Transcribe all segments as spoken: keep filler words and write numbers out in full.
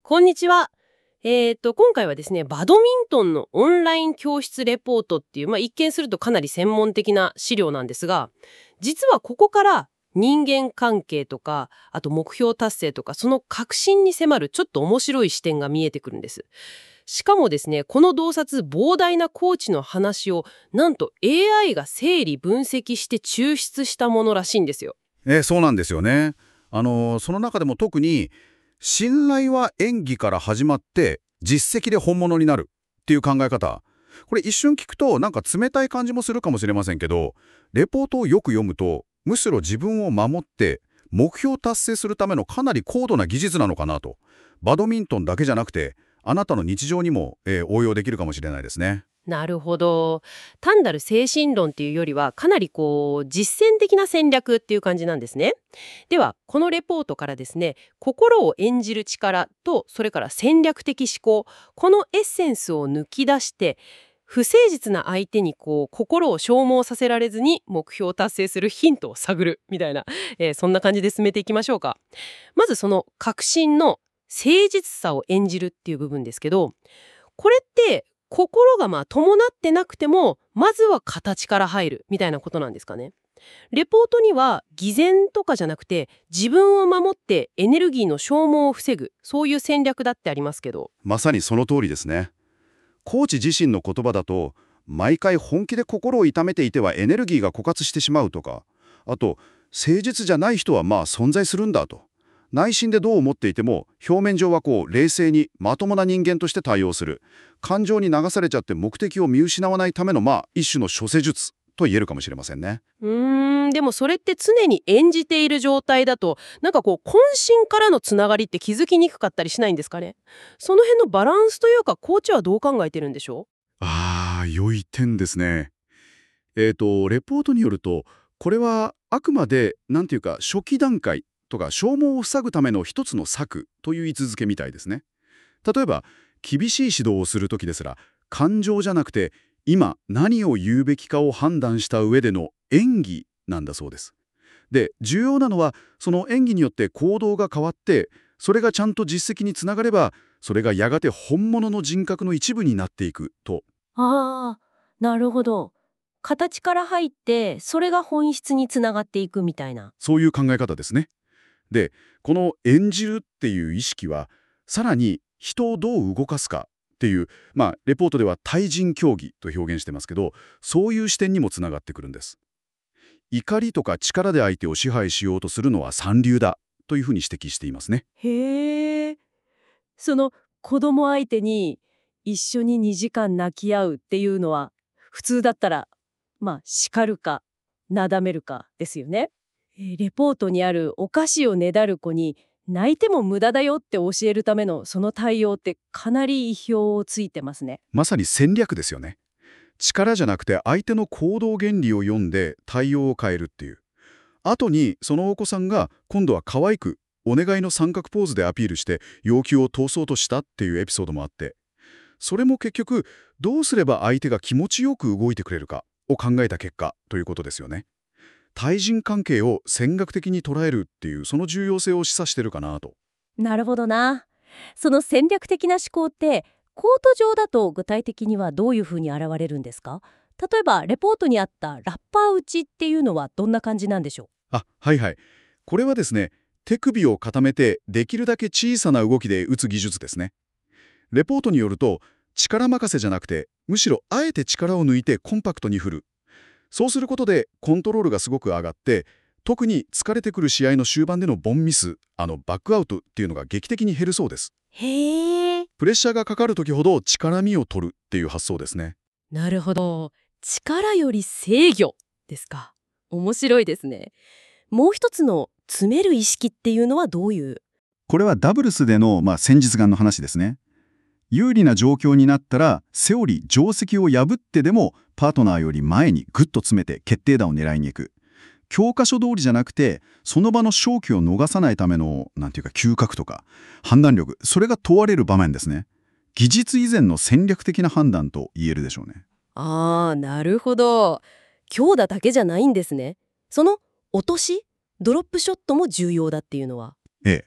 こんにちは。えーと、今回はですね、バドミントンのオンライン教室レポートっていう、まあ、一見するとかなり専門的な資料なんですが、実はここから人間関係とか、あと目標達成とか、その核心に迫るちょっと面白い視点が見えてくるんです。しかもですね、この洞察、膨大なコーチの話を、なんと エーアイ が整理分析して抽出したものらしいんですよ。 えーそうなんですよね。あのーその中でも特に信頼は演技から始まって実績で本物になるっていう考え方、これ一瞬聞くとなんか冷たい感じもするかもしれませんけど、レポートをよく読むとむしろ自分を守って目標を達成するためのかなり高度な技術なのかなと。バドミントンだけじゃなくてあなたの日常にも、えー応用できるかもしれないですね。 なるほど。単なる精神論っていうよりは、かなりこう、実践的な戦略っていう感じなんですね。では、このレポートからですね、心を演じる力と、それから戦略的思考、このエッセンスを抜き出して、不誠実な相手にこう心を消耗させられずに目標を達成するヒントを探るみたいな、えーそんな感じで進めていきましょうか。まずその核心の誠実さを演じるっていう部分ですけど、これって心がまあ伴ってなくてもまずは形から入るみたいなことなんですかね。レポートには偽善とかじゃなくて自分を守ってエネルギーの消耗を防ぐ、そういう戦略だってありますけど。 まさにその通りですね。コーチ自身の言葉だと、毎回本気で心を痛めていてはエネルギーが枯渇してしまうとか、あと誠実じゃない人はまあ存在するんだと、内心でどう思っていても表面上はこう冷静にまともな人間として対応する、感情に流されちゃって目的を見失わないためのまあ一種の処世術と言えるかもしれませんね。 うーんでもそれって常に演じている状態だと、なんかこう懇親からのつながりって気づきにくかったりしないんですかね。その辺のバランスというか、コーチはどう考えてるんでしょああ、良い点ですね。えーと、レポートによると、これはあくまで、なんていうか、初期段階とか消耗を防ぐための一つの策という位置づけみたいですね。例えば、厳しい指導をするときですら、感情じゃなくて、今何を言うべきかを判断した上での演技なんだそうです。で、重要なのは、その演技によって行動が変わって、それがちゃんと実績につながれば、それがやがて本物の人格の一部になっていくと。 ああ、なるほど。形から入って、それが本質につながっていくみたいな。 そういう考え方ですね。で、この演じるっていう意識は、さらに人をどう動かすかっていう、まあ、レポートでは対人競技と表現してますけど、そういう視点にもつながってくるんです。怒りとか力で相手を支配しようとするのは三流だというふうに指摘していますね。 へえ。その子供相手に一緒ににじかん泣き合うっていうのは、普通だったら、まあ、叱るか、なだめるかですよね。えーレポートにあるお菓子をねだる子に、泣いても無駄だよって教えるためのその対応ってかなり意表をついてますね。 まさに戦略ですよね。力じゃなくて相手の行動原理を読んで対応を変えるっていう。後にそのお子さんが今度は可愛くお願いの三角ポーズでアピールして要求を通そうとしたっていうエピソードもあって、それも結局どうすれば相手が気持ちよく動いてくれるかを考えた結果ということですよね。対人関係を戦略的に捉えるっていうその重要性を示唆してるかなと。 なるほどな。その戦略的な思考って、コート上だと具体的にはどういうふうに現れるんですか？例えば、レポートにあったラッパー打ちっていうのはどんな感じなんでしょあ、はいはい。これはですね、手首を固めてできるだけ小さな動きで打つ技術ですね。レポートによると、力任せじゃなくて、むしろあえて力を抜いてコンパクトに振る。そうすることでコントロールがすごく上がって、特に疲れてくる試合の終盤でのボンミス、あのバックアウトっていうのが劇的に減るそうです。 う？へえ。 プレッシャーがかかるときほど力みを取るっていう発想ですね。 なるほど。力より制御ですか。面白いですね。もう一つの詰める意識っていうのはどういう？ これはダブルスでの、まあ、戦術眼の話ですね。有利な状況になったらセオリー定石を破ってでもパートナーより前にグッと詰めて決定打を狙いに行く。教科書通りじゃなくてその場の勝機を逃さないためのなんていうか嗅覚とか判断力、それが問われる場面ですね。技術以前の戦略的な判断と言えるでしょうね。 ああ、なるほど。強打だけじゃないんですね。その落とし、ドロップショットも重要だっていうのは。 ええ。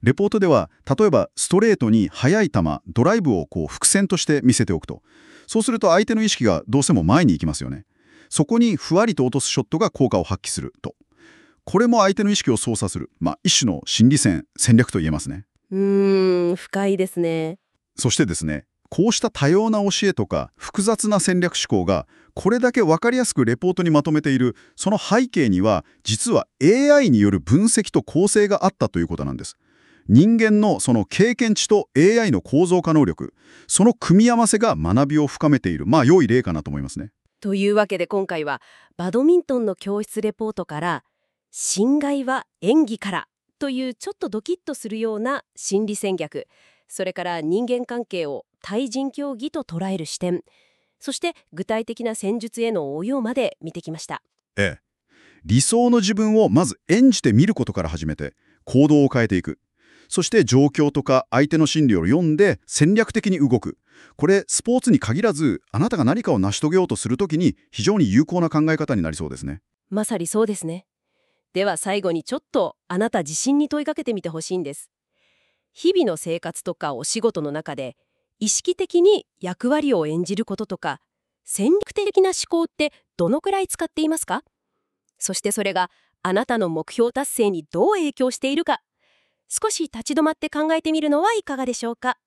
レポートでは例えばストレートに速い球ドライブをこう伏線として見せておくと、そうすると相手の意識がどうしても前に行きますよね。そこにふわりと落とすショットが効果を発揮すると、これも相手の意識を操作する、まあ、一種の心理戦戦略と言えますね。 うーん、深いですね。 そしてですね、こうした多様な教えとか複雑な戦略思考がこれだけ分かりやすくレポートにまとめている、その背景には実は エーアイ による分析と構成があったということなんです。人間のその経験値と エーアイ の構造化能力、その組み合わせが学びを深めている、まあ良い例かなと思いますね。 というわけで今回はバドミントンの教室レポートから侵害は演技からというちょっとドキッとするような心理戦略、それから人間関係を対人競技と捉える視点、そして具体的な戦術への応用まで見てきました。 ええ。理想の自分をまず演じてみることから始めて行動を変えていく。そして状況とか相手の心理を読んで戦略的に動く。これスポーツに限らずあなたが何かを成し遂げようとするときに非常に有効な考え方になりそうですね。 まさにそうですね。では最後にちょっとあなた自身に問いかけてみてほしいんです。日々の生活とかお仕事の中で意識的に役割を演じることとか戦略的な思考ってどのくらい使っていますか？そしてそれがあなたの目標達成にどう影響しているか、少し立ち止まって考えてみるのはいかがでしょうか。